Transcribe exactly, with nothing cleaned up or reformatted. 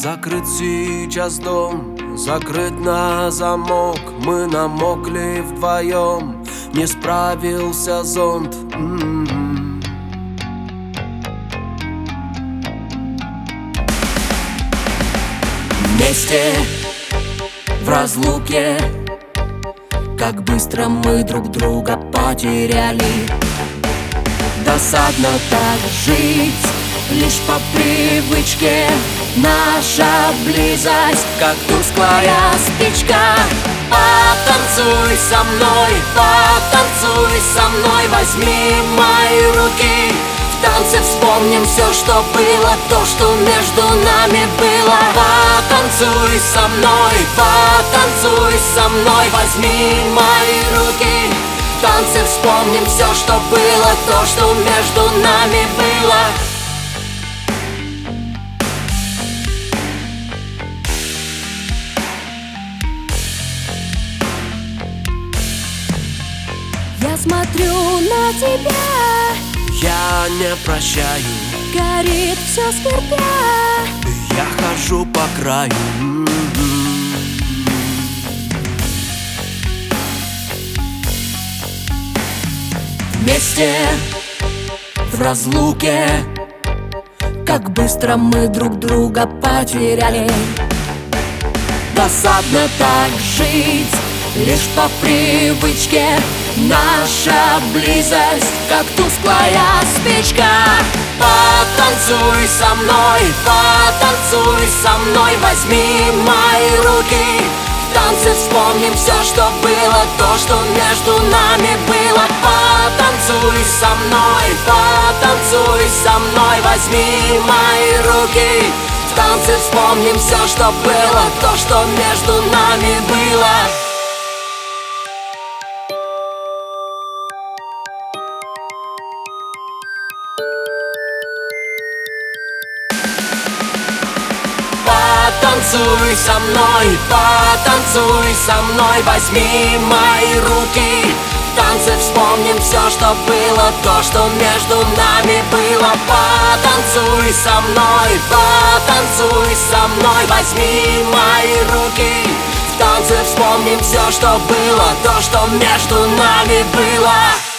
Закрыт сейчас дом, закрыт на замок. Мы намокли вдвоем, не справился зонт. М-м-м. Вместе в разлуке, как быстро мы друг друга потеряли. Досадно так жить, лишь по привычке. Наша близость, как тусклая спичка. Потанцуй со мной, потанцуй со мной. Возьми мои руки, в танце вспомним все, что было, то, что между нами было. Потанцуй со мной, потанцуй со мной. Возьми мои руки, в танце вспомним все, что было, то, что между нами было. Я смотрю на тебя, Я не прощаю, горит все скрипя. я хожу по краю. М-м-м. Вместе в разлуке, Как быстро мы друг друга потеряли. досадно так жить, Лишь по привычке. наша близость, как тусклая спичка. Потанцуй со мной, потанцуй со мной. Возьми мои руки, в танце вспомним все, что было, то, что между нами было. Потанцуй со мной, потанцуй со мной. Возьми мои руки, в танце вспомним все, что было, то, что между нами было. Потанцуй со мной, потанцуй со мной. Возьми мои руки, в танце вспомним все, что было, то, что между нами было. Потанцуй со мной, потанцуй со мной. Возьми мои руки, в танце вспомним все, что было, то, что между нами было.